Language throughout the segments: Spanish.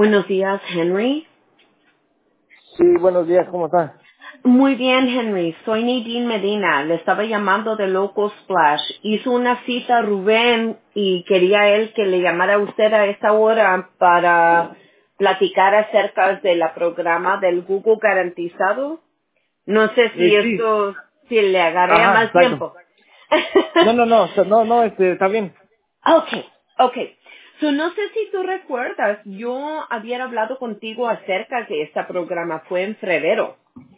Buenos días, Henry. Sí, buenos días, ¿cómo está? Muy bien, Henry. Soy Nadine Medina. Le estaba llamando de Loco Splash. Hizo una cita a Rubén y quería él que le llamara a usted a esta hora para platicar acerca de la programa del Google garantizado. No sé si Sí, si le agarré a ajá, mal exacto. tiempo. No, está bien. Okay, okay. So, no sé si tú recuerdas, yo había hablado contigo acerca de este programa, fue en febrero.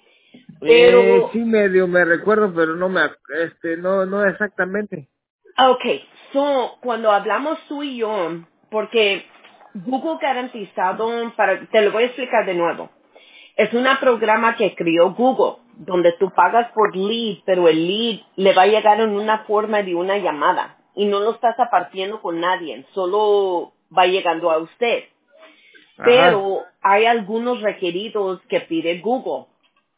Sí, Pero, medio me recuerdo, pero no exactamente. okay, so, cuando hablamos tú y yo, porque Google Garantizado, te lo voy a explicar de nuevo. Es un programa que creó Google, donde tú pagas por lead, pero el lead le va a llegar en una forma de una llamada. Y no lo estás apartiendo con nadie, solo va llegando a usted. Ajá, Pero hay algunos requeridos que pide Google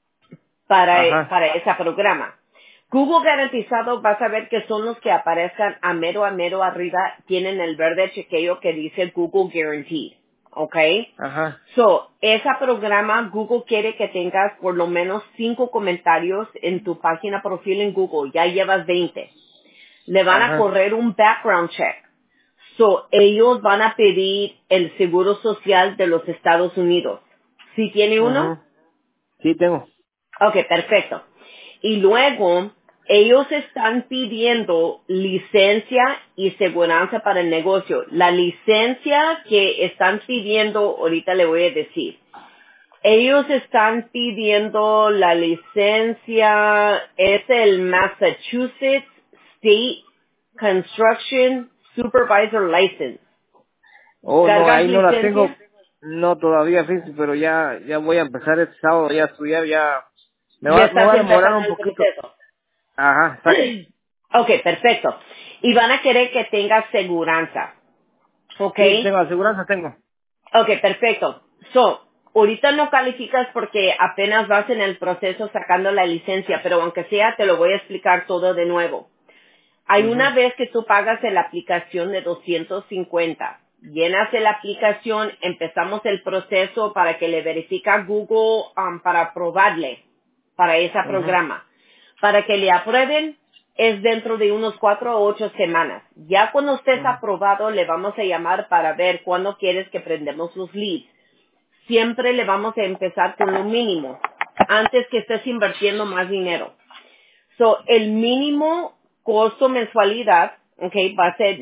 ajá, para ese programa. Google garantizado vas a ver que son los que aparezcan a mero arriba, tienen el verde chequeo que dice Google Guaranteed. ¿Ok? ajá, So, ese programa Google quiere que tengas por lo menos 5 comentarios en tu página profil en Google. Ya llevas 20. Le van a ajá. correr un background check. So, ellos van a pedir el seguro social de los Estados Unidos. ¿Sí tiene uno? Ajá. Sí, tengo. Ok, perfecto. Y luego, ellos están pidiendo licencia y seguridad para el negocio. La licencia que están pidiendo, ahorita le voy a decir. Ellos están pidiendo la licencia, es el Massachusetts State Construction Supervisor License. Oh, no, ¿Cargas ahí no la licencia? tengo. No todavía, fíjese, pero ya voy a empezar este sábado ya a estudiar, ya. Ya Me estás va a demorar empezando un el poquito. proceso. Ajá, exacto. Ok, perfecto. Y van a querer que tengas seguranza. Ok. Sí, tengo aseguranza, tengo. Ok, perfecto. So, ahorita no calificas porque apenas vas en el proceso sacando la licencia, pero aunque sea, te lo voy a explicar todo de nuevo. Hay una Mhm, vez que tú pagas en la aplicación de 250. Llenas la aplicación, empezamos el proceso para que le verifique a Google para aprobarle para ese mhm, programa. Para que le aprueben es dentro de unos 4 o 8 semanas. Ya cuando estés mhm. aprobado le vamos a llamar para ver cuándo quieres que prendemos los leads. Siempre le vamos a empezar con lo mínimo antes que estés invirtiendo más dinero. So, el mínimo costo mensualidad, okay, va a ser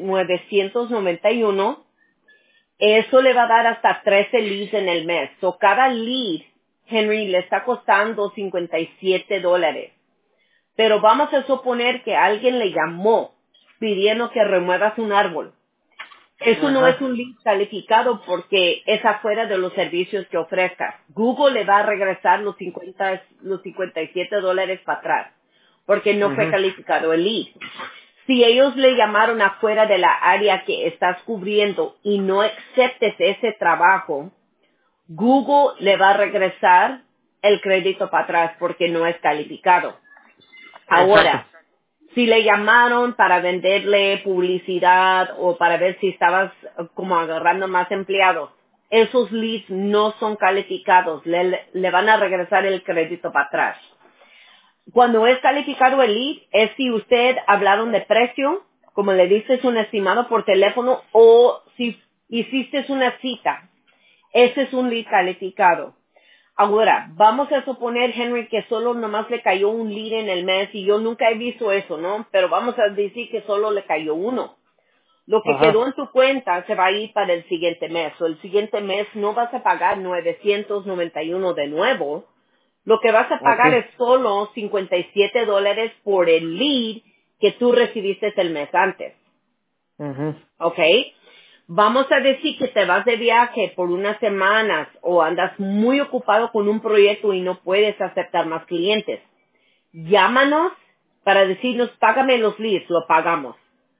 991. Eso le va a dar hasta 13 leads en el mes. So, cada lead, Henry, le está costando $57. Pero vamos a suponer que alguien le llamó pidiendo que remuevas un árbol. Eso no es Ajá, un lead calificado porque es afuera de los servicios que ofrezcas. Google le va a regresar los $57 para atrás porque no fue mhm. calificado el lead. Si ellos le llamaron afuera de la área que estás cubriendo y no aceptes ese trabajo, Google le va a regresar el crédito para atrás porque no es calificado. Exacto. Ahora, si le llamaron para venderle publicidad o para ver si estabas como agarrando más empleados, esos leads no son calificados, le van a regresar el crédito para atrás. Cuando es calificado el lead, es si usted hablaron de precio, como le dices un estimado por teléfono, o si hiciste una cita. Ese es un lead calificado. Ahora, vamos a suponer, Henry, que solo nomás le cayó un lead en el mes y yo nunca he visto eso, ¿no? Pero vamos a decir que solo le cayó uno. Lo que quedó Ajá. en tu cuenta se va a ir para el siguiente mes. O el siguiente mes no vas a pagar 991 de nuevo. Lo que vas a pagar Okay. es solo $57 por el lead que tú recibiste el mes antes. Mhm. ¿Ok? Vamos a decir que te vas de viaje por unas semanas o andas muy ocupado con un proyecto y no puedes aceptar más clientes. Llámanos para decirnos, págame los leads, lo pagamos.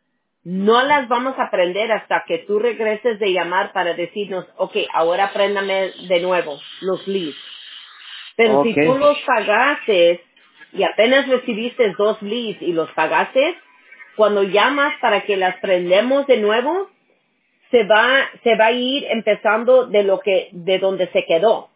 No las vamos a prender hasta que tú regreses de llamar para decirnos, ok, ahora préndame de nuevo los leads. Pero si tú Okay. los pagaste y apenas recibiste 2 leads y los pagaste, cuando llamas para que las prendemos de nuevo, se va a ir empezando de donde se quedó.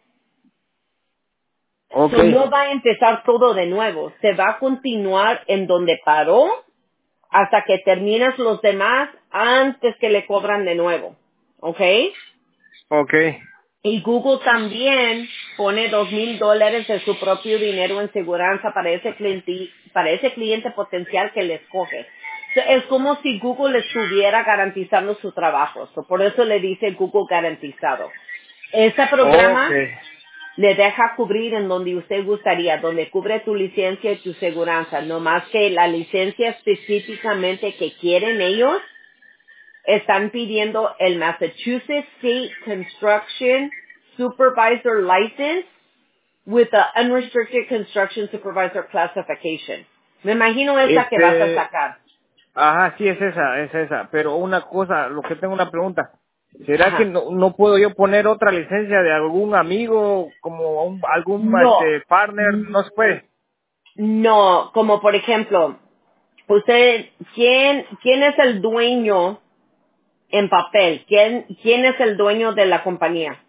So, Okay. no va a empezar todo de nuevo. Se va a continuar en donde paró hasta que terminas los demás antes que le cobran de nuevo. ¿Ok? Okay. Y Google también pone $2,000 de su propio dinero en seguridad para ese cliente potencial que le escoge. So, es como si Google le estuviera garantizando su trabajo. So, por eso le dice Google garantizado. Este programa Okay. le deja cubrir en donde usted gustaría, donde cubre tu licencia y tu seguranza. No más que la licencia específicamente que quieren ellos, están pidiendo el Massachusetts State Construction Supervisor License with the Unrestricted Construction Supervisor Classification. Me imagino esa que vas a sacar. Ajá, sí, es esa. Pero una cosa, lo que tengo una pregunta. ¿Será que Ajá. no puedo yo poner otra licencia de algún amigo, como algún No, partner? No se puede. no, como por ejemplo, ¿quién es el dueño en papel? ¿Quién es el dueño de la compañía?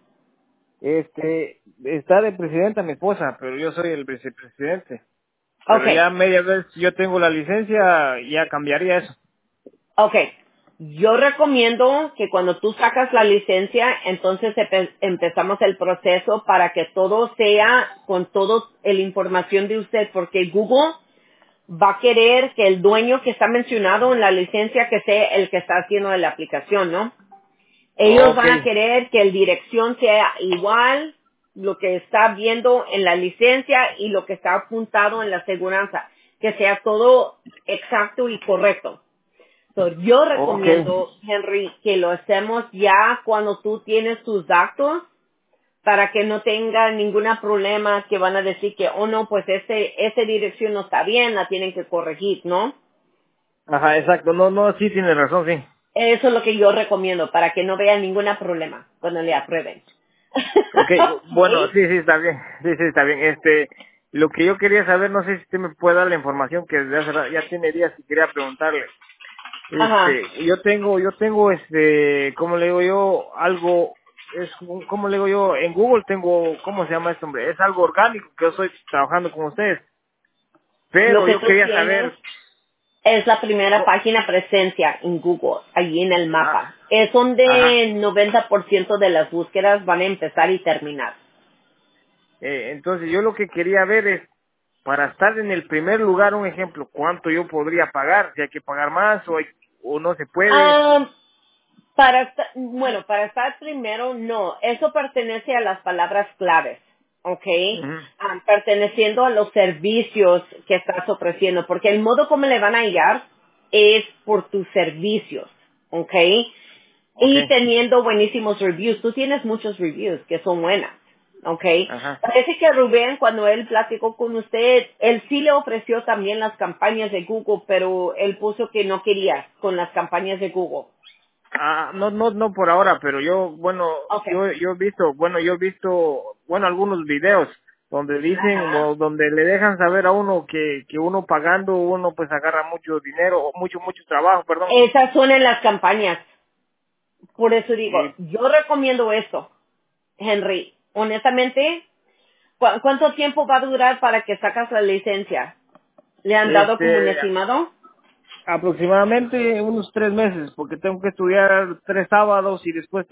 Está de presidenta mi esposa, pero yo soy el vicepresidente. Pero Okay, ya media vez yo tengo la licencia, ya cambiaría eso. okay. Yo recomiendo que cuando tú sacas la licencia, entonces empezamos el proceso para que todo sea con toda la información de usted, porque Google va a querer que el dueño que está mencionado en la licencia que sea el que está haciendo la aplicación, ¿no? Ellos van a Okay, querer que la dirección sea igual, lo que está viendo en la licencia y lo que está apuntado en la aseguranza, que sea todo exacto y correcto. So, yo okay, recomiendo, Henry, que lo hacemos ya cuando tú tienes tus datos para que no tenga ningún problema que van a decir que, oh no, pues esa dirección no está bien, la tienen que corregir, ¿no? ajá, exacto. No, sí tiene razón, sí. Eso es lo que yo recomiendo para que no vean ningún problema cuando le aprueben. Okay, bueno, ¿Ok? sí, está bien. Sí, está bien. Lo que yo quería saber, no sé si usted me puede dar la información que desde hace ya tiene días y quería preguntarle. Ajá. Yo tengo, ¿cómo le digo yo? Algo, ¿cómo le digo yo? En Google tengo, ¿cómo se llama esto, hombre? Es algo orgánico que yo estoy trabajando con ustedes. Lo Pero que yo tú quería tienes saber, es la primera co- página presencia en Google, allí en el ah, mapa. Es ajá. donde el 90% de las búsquedas van a empezar y terminar. Entonces yo lo que quería ver es, para estar en el primer lugar, un ejemplo, ¿cuánto yo podría pagar? Si hay que pagar más o no se puede. Ah, para estar primero, no. Eso pertenece a las palabras claves, ¿ok? Ujú. Perteneciendo a los servicios que estás ofreciendo, porque el modo como le van a hallar es por tus servicios, ¿ok? Y Okay, teniendo buenísimos reviews. Tú tienes muchos reviews que son buenas, ¿ok? ajá. Parece que Rubén, cuando él platicó con usted, él sí le ofreció también las campañas de Google, pero él puso que no quería con las campañas de Google. No por ahora, pero Okay. yo he visto, algunos videos donde dicen, Ajá. o donde le dejan saber a uno que uno pagando, uno pues agarra mucho dinero, o mucho trabajo, perdón. Esas son en las campañas. Por eso digo, Y, yo recomiendo esto, Henry. Honestamente, ¿cuánto tiempo va a durar para que sacas la licencia? ¿Le han dado como un este, estimado? aproximadamente unos 3 meses, porque tengo que estudiar 3 sábados y después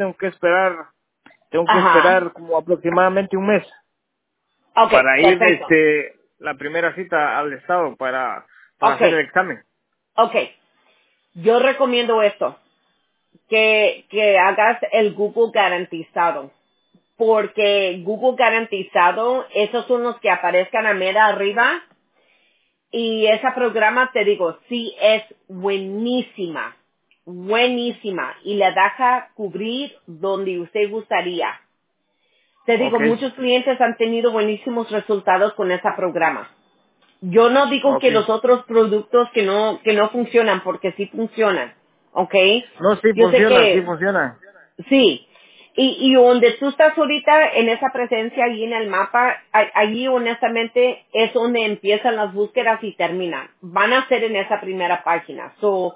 Ajá. tengo que esperar como aproximadamente un mes Ok, para ir, perfecto. la primera cita al estado para Ok, hacer el examen. ok. Yo recomiendo esto, que hagas el Google garantizado. Porque Google garantizado, esos son los que aparezcan a mera arriba. Y ese programa, te digo, sí es buenísima. Buenísima. Y le deja cubrir donde usted gustaría. Te digo, Okay, muchos clientes han tenido buenísimos resultados con ese programa. Yo no digo que okay. los otros productos que no funcionan, porque sí funcionan, ¿ok? No, Yo sé sí que funciona. sí. Y donde tú estás ahorita en esa presencia ahí en el mapa, allí honestamente es donde empiezan las búsquedas y terminan. Van a ser en esa primera página. So,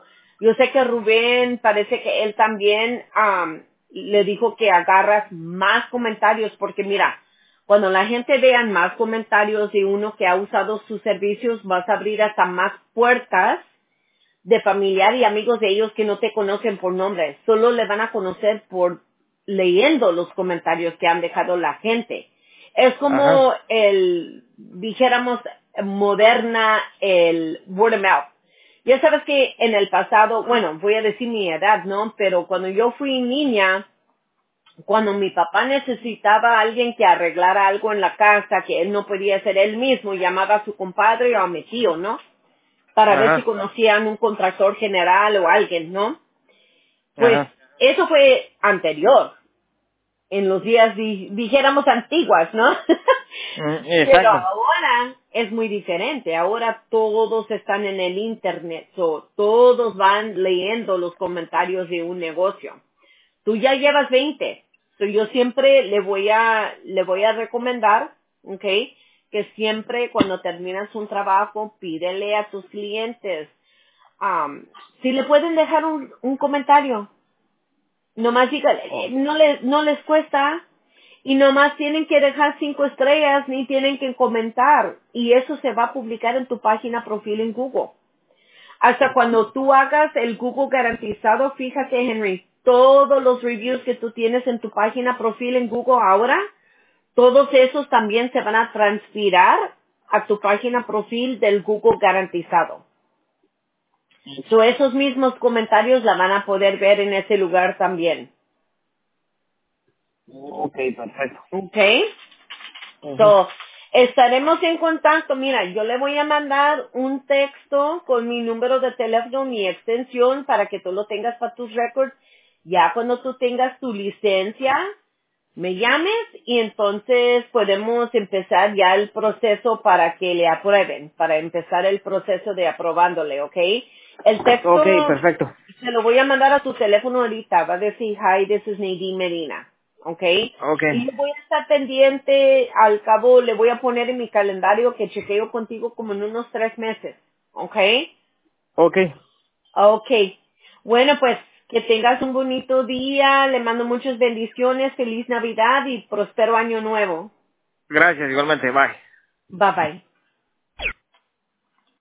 Yo sé que Rubén, parece que él también le dijo que agarras más comentarios, porque mira, cuando la gente vea más comentarios de uno que ha usado sus servicios, vas a abrir hasta más puertas de familiar y amigos de ellos que no te conocen por nombre. Solo le van a conocer por leyendo los comentarios que han dejado la gente. Es Ajá. como dijéramos, moderna, el word of mouth. Ya sabes que en el pasado, bueno, voy a decir mi edad, ¿no? Pero cuando yo fui niña, cuando mi papá necesitaba a alguien que arreglara algo en la casa que él no podía hacer él mismo, llamaba a su compadre o a mi tío, ¿no? Para ver si Ajá. conocían un contractor general o alguien, ¿no? Pues Ajá. eso fue anterior, en los días, dijéramos, antiguas, ¿no? Pero Exacto. ahora es muy diferente. Ahora todos están en el internet, todos van leyendo los comentarios de un negocio. Tú ya llevas 20. Yo siempre le voy a recomendar, ¿ok? Que siempre cuando terminas un trabajo, pídele a tus clientes, si le pueden dejar un comentario. Nomás dígale, Oh, no les cuesta. Y nomás tienen que dejar 5 estrellas ni tienen que comentar. Y eso se va a publicar en tu página profil en Google. Hasta cuando tú hagas el Google garantizado, fíjate, Henry, todos los reviews que tú tienes en tu página profil en Google ahora, todos esos también se van a transpirar a tu página profil del Google garantizado. Esos mismos comentarios la van a poder ver en ese lugar también. ok, perfecto. ¿Ok? Ujú. So, estaremos en contacto. Mira, yo le voy a mandar un texto con mi número de teléfono, mi extensión, para que tú lo tengas para tus records. Ya cuando tú tengas tu licencia, me llames y entonces podemos empezar ya el proceso para que le aprueben, para empezar el proceso de aprobándole, ¿ok? El Ok, texto perfecto. se lo voy a mandar a tu teléfono ahorita. Va a decir, hi, this is Nadine Medina. ¿Ok? Ok. Y yo voy a estar pendiente, al cabo le voy a poner en mi calendario que chequeo contigo como en unos 3 meses. ¿Ok? Ok. Ok. Bueno, pues que tengas un bonito día, le mando muchas bendiciones, feliz Navidad y próspero año nuevo. Gracias, igualmente. Bye. Bye bye.